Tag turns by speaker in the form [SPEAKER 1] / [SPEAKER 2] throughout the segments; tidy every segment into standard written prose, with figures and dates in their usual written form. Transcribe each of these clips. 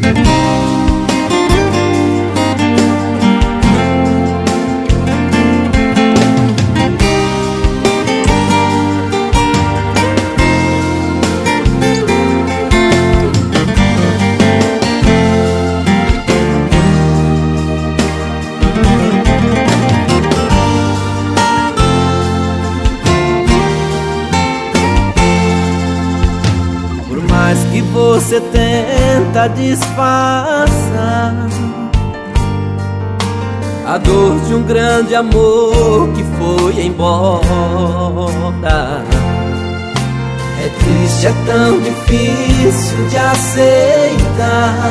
[SPEAKER 1] Que você tenta disfarçar a dor de um grande amor que foi embora. É triste, é tão difícil de aceitar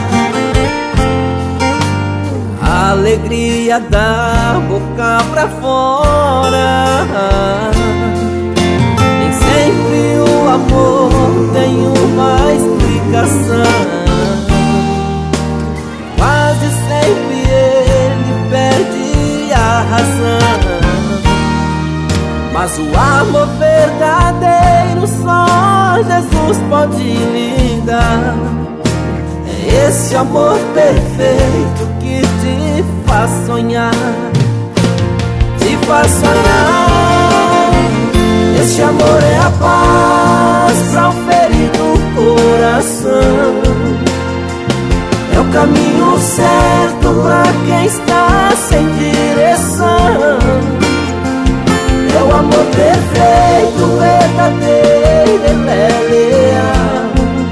[SPEAKER 1] a alegria da boca pra fora. Nem sempre o amor tem uma explicação. Quase sempre ele perde a razão. Mas o amor verdadeiro só Jesus pode lhe dar. É esse amor perfeito que te faz sonhar, te faz sonhar. Esse amor é a paz para o ferido coração. É o caminho certo para quem está sem direção. É o amor perfeito, verdadeiro, ele é leal.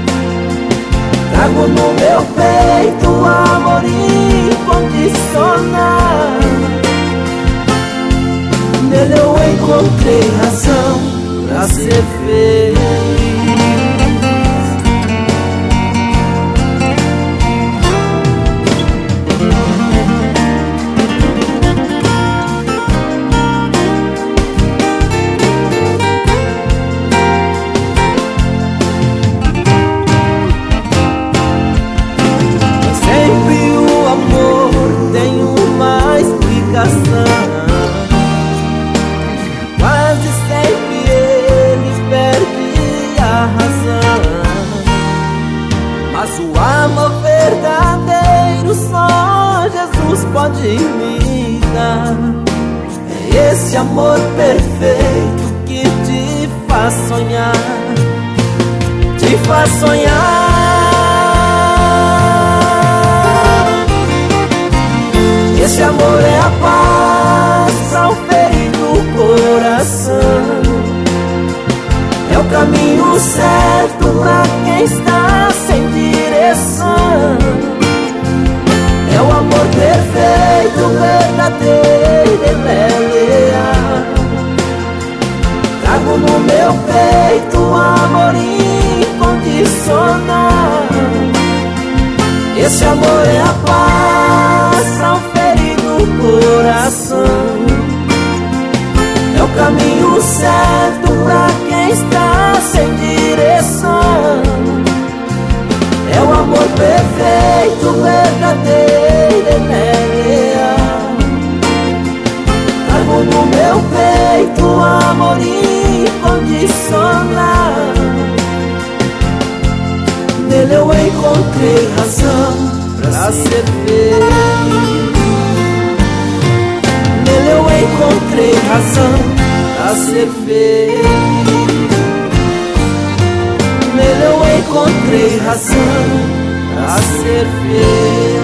[SPEAKER 1] Trago no meu peito amor incondicional. Nele eu encontrei razão pra ser feliz. Sempre o amor tem uma explicação. Quase sempre ele perde a razão. Mas o amor verdadeiro só Jesus pode me dar. É esse amor perfeito que te faz sonhar, te faz sonhar. Esse amor é a paz para o ferido coração. É o caminho certo para quem está sem direção. É o amor perfeito, verdadeiro, ele é leal. Trago no meu peito amor incondicional. Esse amor é a paz para o ferido coração. É o caminho certo pra quem está sem direção. É o amor perfeito, verdadeiro, ele é leal. Trago no meu peito amor incondicional. Nele eu encontrei razão pra ser feliz. Nele eu encontrei razão pra ser feliz. Nele eu encontrei razão pra ser feliz.